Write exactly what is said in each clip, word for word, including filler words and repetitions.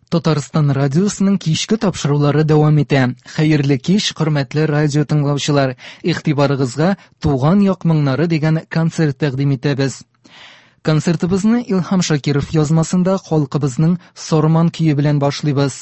Татарстан радиосының кичке тапшырулары дәвам итә. Хәерле кич, хөрмәтле радио тыңлаучылар. Игътибарыгызга Туган як моңнары дигән концерт тәкъдим итәбез. Концертыбызны Илһам Шакиров язмасында халкыбызның Сорман көе белән башлыйбыз.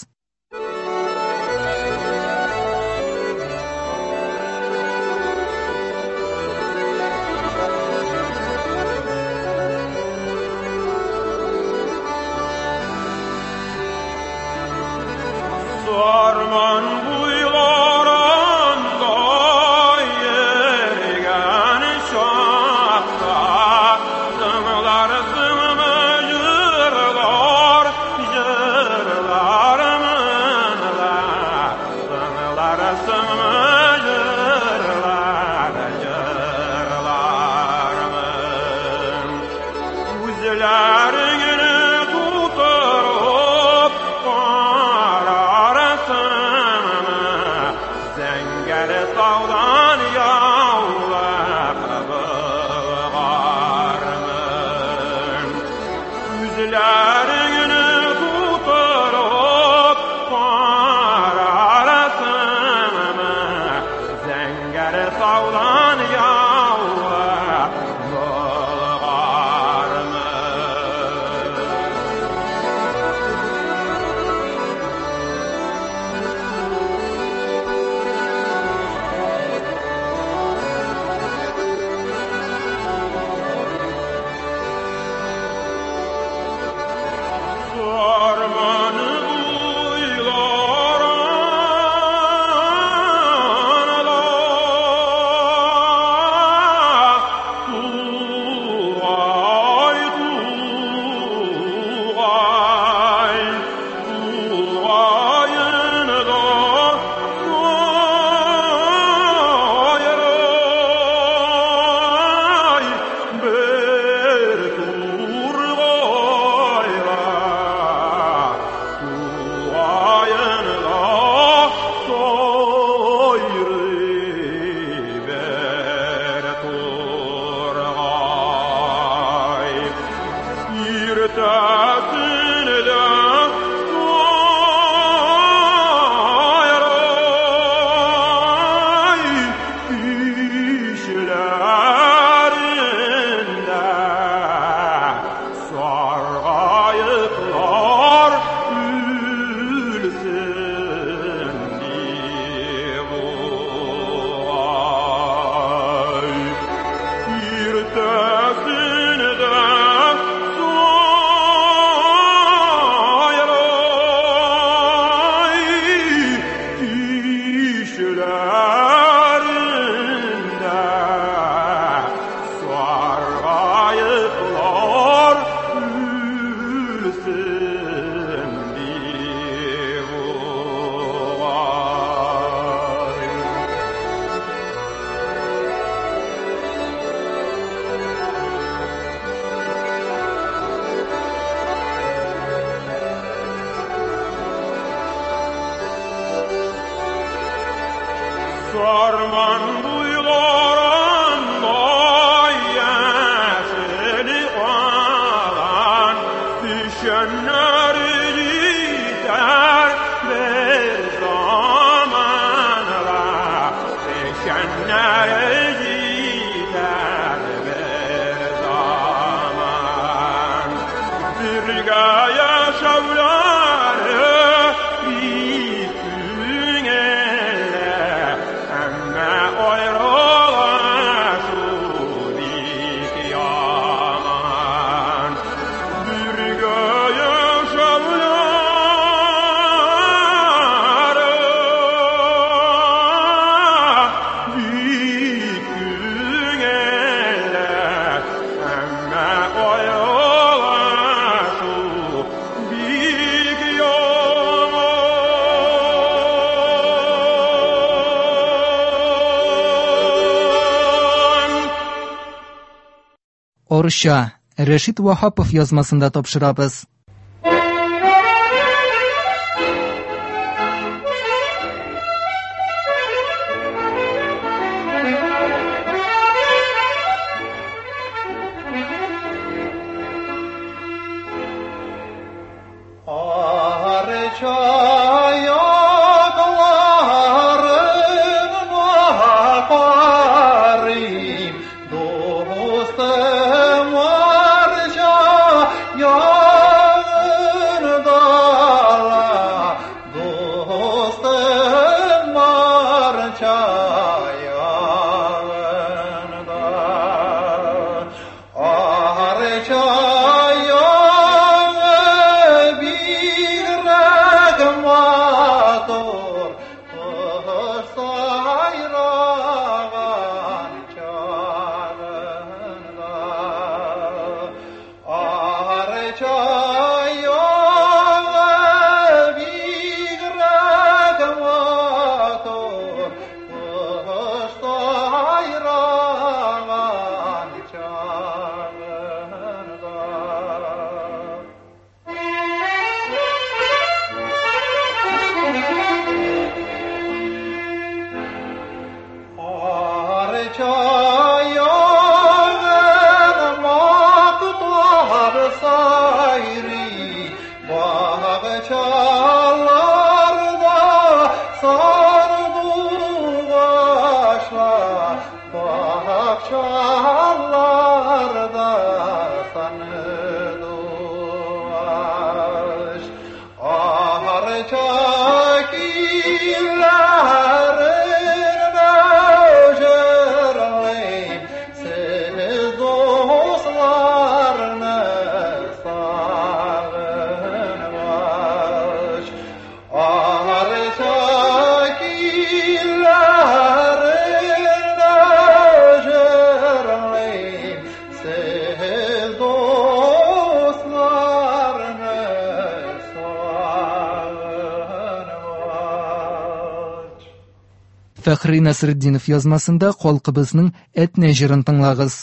Орша Рәшит Вахапов язмасында тапшырабыз. Are Фәхри Насретдинов язмасында халкыбызның этне җырын тыңлагыз.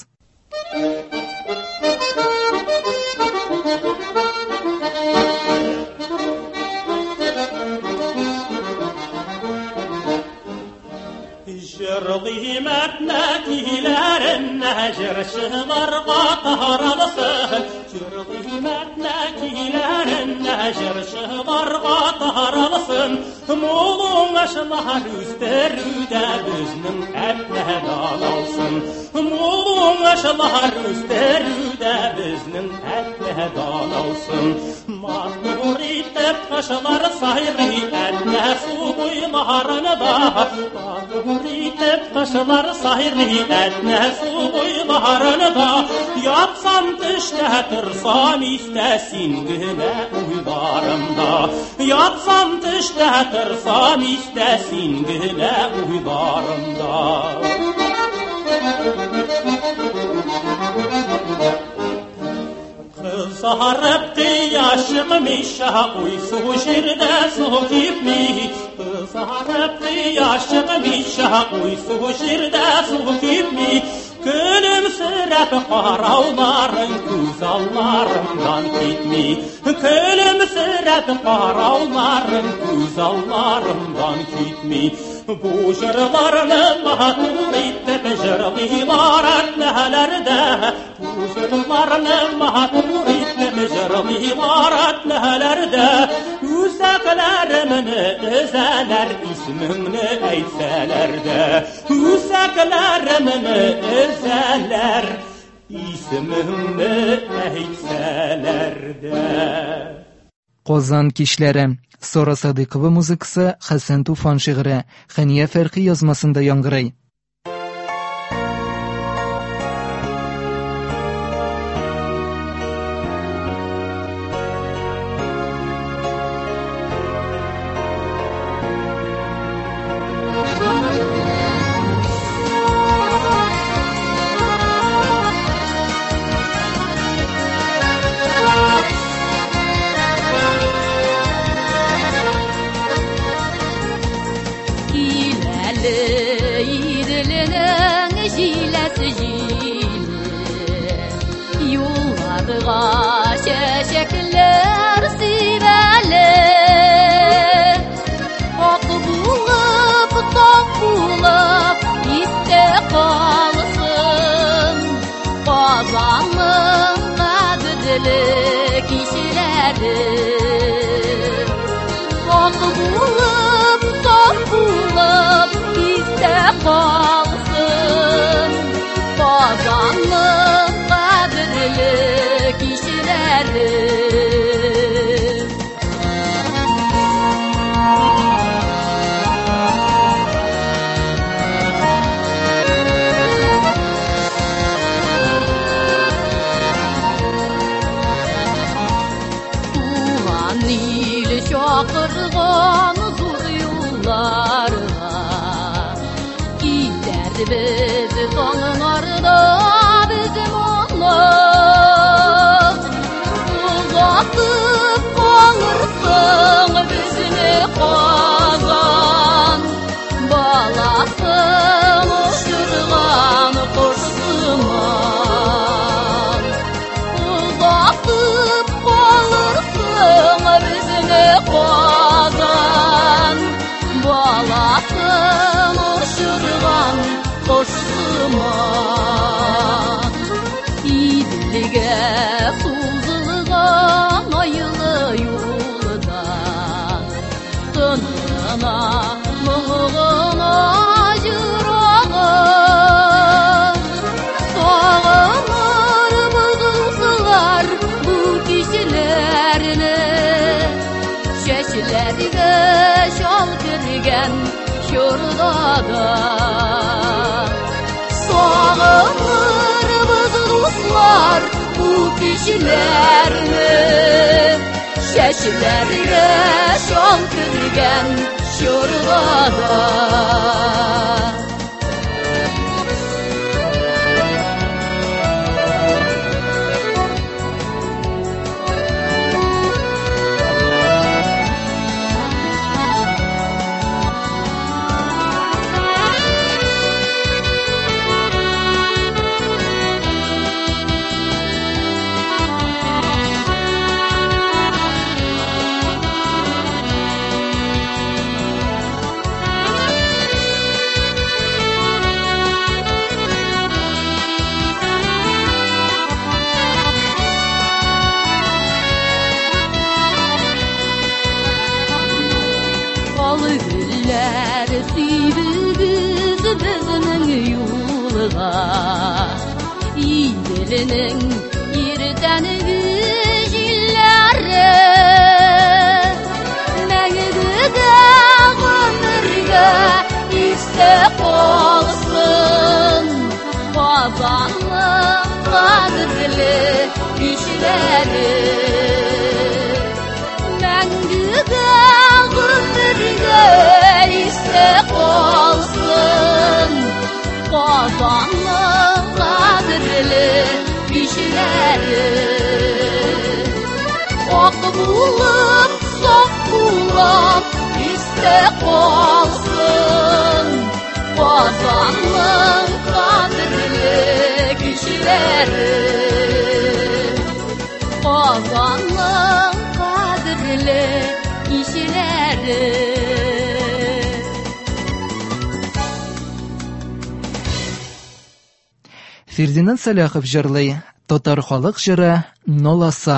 Җырлыйм этне көйләренә җырчыларга таралсын. Җырлыйм этне көйләренә җырчыларга таралсын. Мулың ашлар үстерүдә безнең этне далалсын. Мулың ашлар үстерүдә безнең этне далалсын. Матур итеп кышлар сайрый этне су буйларында. Матур итеп кышлар сайрый этне су буйларында. Япсам төштә торсам истә син генә уйларымда. Япсам төштә торсам истә син генә уйларымда. Kızarıp kıyaşım mişa uysu jirde su kipmi. Kızarıp kıyaşım mişa uysu jirde su kipmi. Gülümsürep qaravların güzallarımdan gitmi. Gülümsürep qaravların güzallarımdan gitmi. Bu jırlarını matur itip jırlılar etnelerde. Bu jırlarını matur itip jırlılar etnelerde. Üseklerimini özeler ismini eytselerde. Üseklerimini özeler ismini eytselerde. Qozan kişlere Sora Sadıkova muzikası, Hasan Tufan şiiri, Haniye Ferqi yazmasında yangıray. Шақырған зор юлларға Gider biz sonlarda bizim onlar Uzatıp kalırsın bizini kazan Balasın uçurgan koşsuman Uzatıp kalırsın bizini kazan Balasın uçurgan koşsuman İdilge suzulgan ayılı yolda Tınına muğuna yırağı Sağınır bızılsılar bu kişilerini Şeşlerine şal kırgen şurdada Sağınır bızılsılar bu kişilerini Şeşlerine şal kırgen şurdada Güller süybüz bizning yo'lga İdilinin yirtanigi jillari Mengide g'umrga iste qolsin Qozonning qadrli ishlari Mengide g'umrga iste qolsin Qozonning qadrli ishlari Oq bo'lib, sof bo'lib iste qolsin Qozonning qadrli ishlari Qozonning qadrli ishlari Фердинанд Саляхов җырлый, татар халык җыры Ноласа.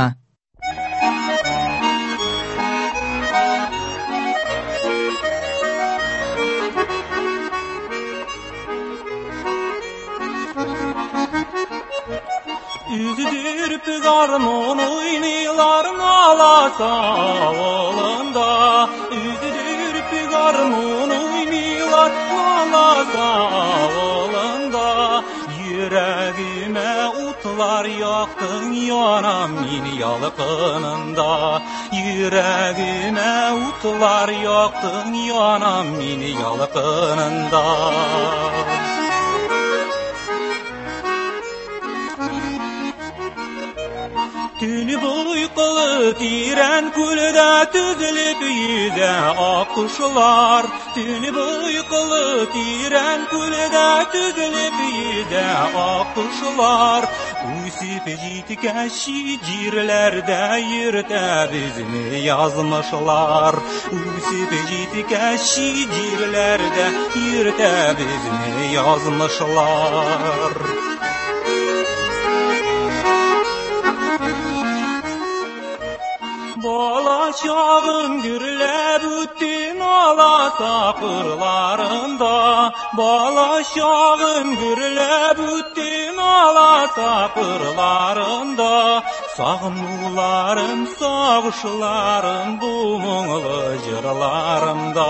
Üzdürüp garmon oynuyorlar Nolasa olanda Üzdürüp garmon oynuyorlar Nolasa olanda Yüreğime utlar yaktın yanam min yalqınında Yüreğime utlar yaktın yanam min yalqınında Tünü uyqulu tiren kulda tüzülüp yüze akışlar Tünü uyqulu tiren kulda tüzülüp yüze akışlar Usip jitkeşi jirlerde yırta bizini yazmışlar Usip jitkeşi jirlerde yırta bizini yazmışlar Bala çağın gürlep üttün Nolasa kırlarında Bala çağın gürlep üttün Nolasa kırlarında Sağnularım, sağışlarım bu muğlu jırlarımda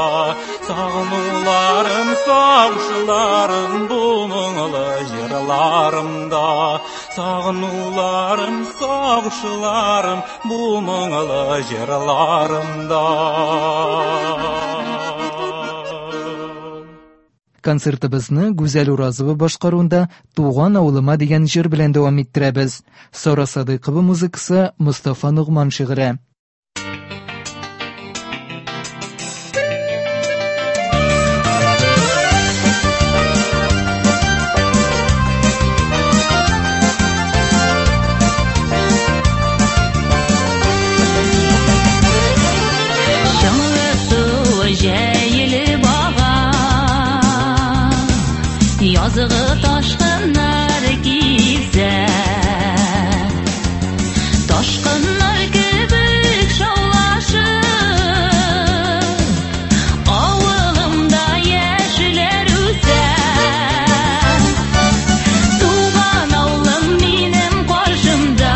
Sağnularım, sağışlarım bu muğlu jırlarımda Sağnularım, sağışlarım bu muңлы жырларымда. Концертыбызны Гүзәл Уразова башкаруында «Туган авылыма» дигән җыр белән дәвам иттерәбез. Сара Садыйкова музыкасы, Мустафа Нугман шигыре. Yazığı taşkınlar gizə Taşkınlar kübük şavlaşır Avılımda yeşiller üzər Tuğan avlım benim karşımda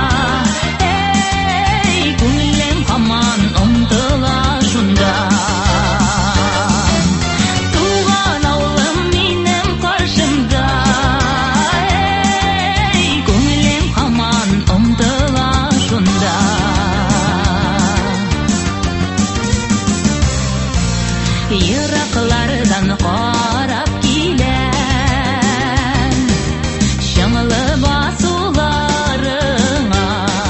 Ey gülüm haman umdıla şunda Yıraklardan qarab kilen Şanlı basularına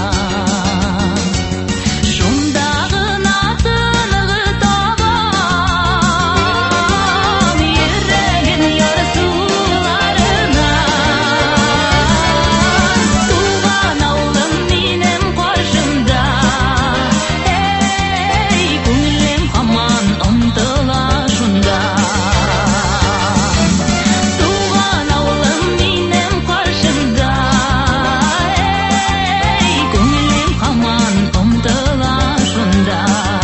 Şundağın atını taban Yüreğin yarsularına Tuğan avlım benim karşımda Ey gülüm haman umdıla Tuğan avlım benim karşımda Ey gönlüm haman umdıla şunda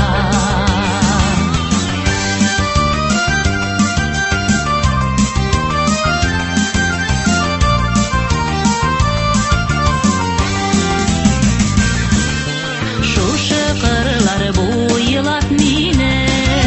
Şu şıkırlar boylat meni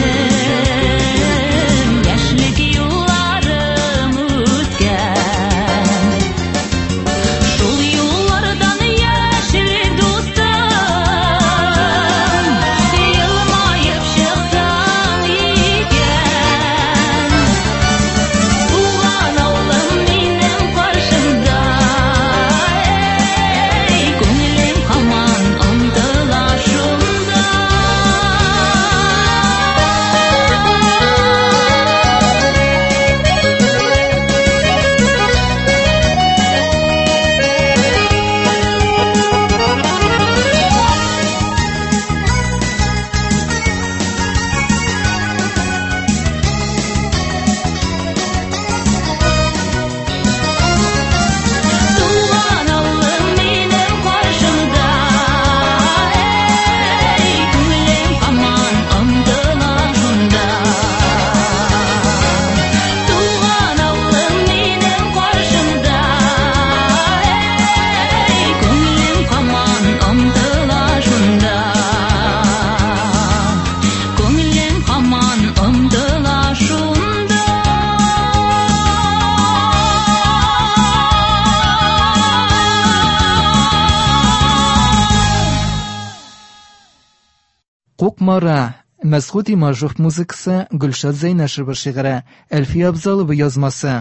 Кукмара, Мәсгуд Имажов музыкасы, Гөлшат Зәйнәшева шигыре, Әлфия Абзалова язмасы.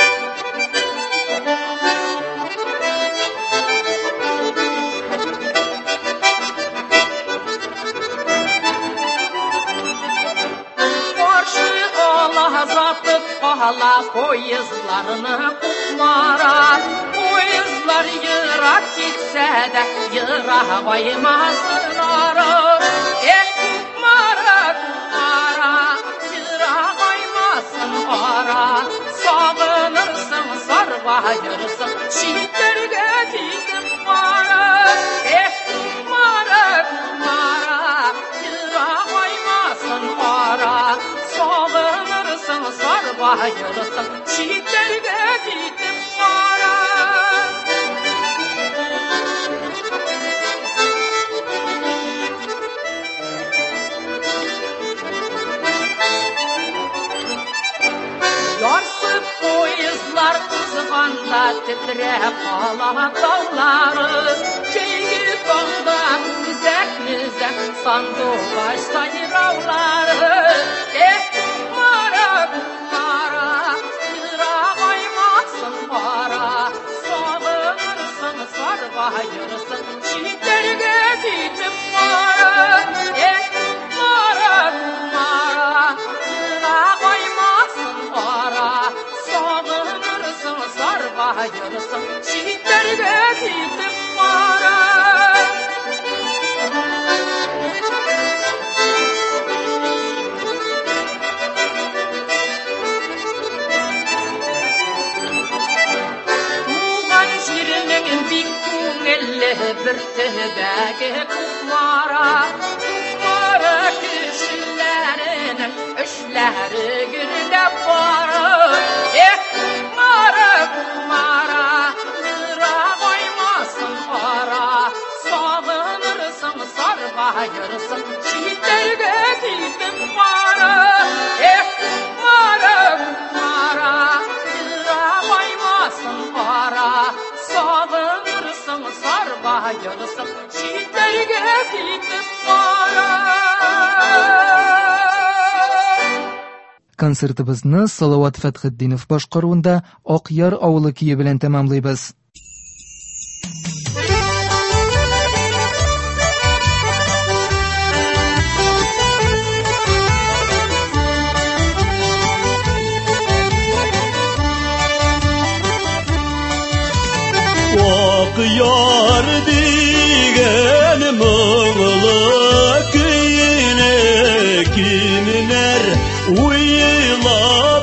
Hala poyizlarını kukmara Poyizlar yırak gitse de yırak aymazlara Eh kukmara kukmara yırak aymasın ara Sağınırsın sarbayırsın şiitlerge gidip para Eh kukmara kukmara yırak aymasın ara Sağınırsın sarbayırsın şiitlerge gidip para Yarsıp poyizlar kızganda titrep kalan dağları, şeygi sonda mizek mizek sandu baş sayıravları. Eh kumara kumara, yıra koymasın para, sağınırsın sarbayırsın, şiitlerge bitip para. Eh kumara kumara, yıra koymasın para, sağınırsın sarbayırsın, şiitlerge bitip para. Bir tedeki kumara, kumara kişilerinin işleri gürlep var. Eh kumara kumara, yıra koymasın para, sağınırsın sarbayırsın, şiitlerge gidip para. Eh kumara kumara, yıra koymasın para, sağınırsın sarbayırsın, şiitlerge gidip para. Konsertimizni Salovat Fathidinov boshqaruvida Oqyar avli kuyi bilan tamomlaymiz. Oqyar digen mığlı kıyine kimler uylap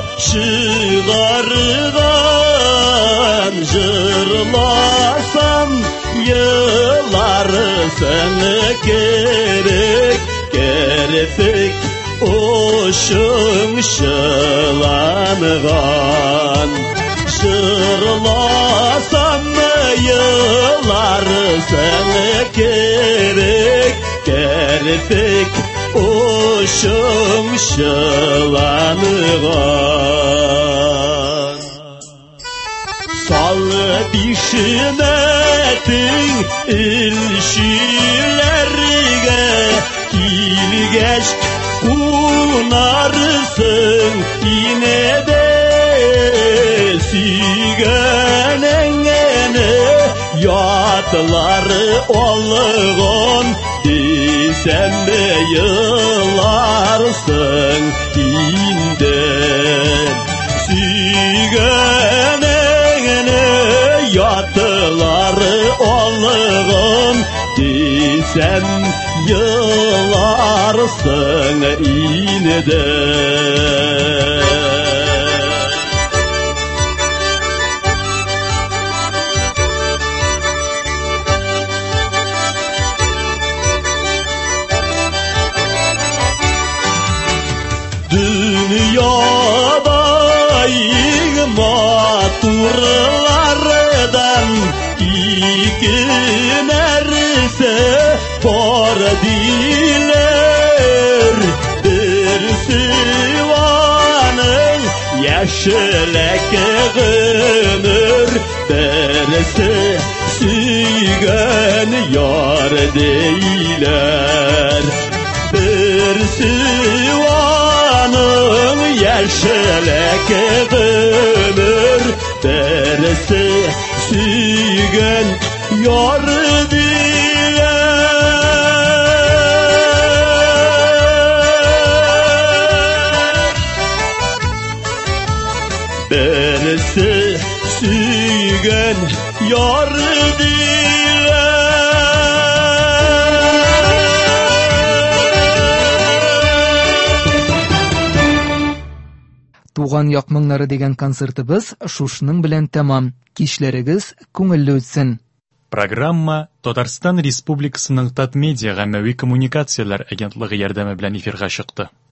çıgargan, jırlasam yıllar seni gerek gerek oşun şılangan. Jırlasam yıllar seni gerek gerek oşum şılangan. Sal bişmetin ilşilerge, kilgeç kunarsın yine de sügönengene yatları olgun desem de yıllarsın inden. Sügönengene yatları olgun desem yıllarsın inden. Dünyadayı maturlardan iki nerse var diler. Birisi vanın yeşilek ömür, birisi sügen yar deyler. Birisi vanın yeşilek ömür, birisi sügen yar deyler. Birisi sügen yar deyler. Туган якмыңнары дигән концертыбыз шушының белән тәмам. Кичләрегез күңелле үтсен. Программа Татарстан Республикасының Татмедиа гаммәви коммуникацияләр агентлыгы ярдәме белән эфирга чыкты.